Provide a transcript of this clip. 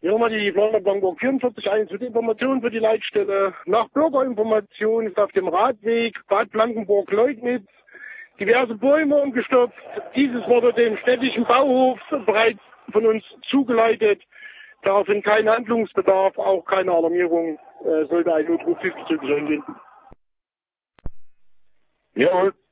Hier mal die Planer Blankenburg 44, eine zu Information für die Leitstelle. Nach Bürgerinformation ist auf dem Radweg Bad Blankenburg-Leutnitz diverse Bäume umgestopft. Dieses wurde dem städtischen Bauhof bereits von uns zugeleitet. Daraufhin kein Handlungsbedarf, auch keine Alarmierung, sollte ein Notruf zurückgesendet werden. Jawohl.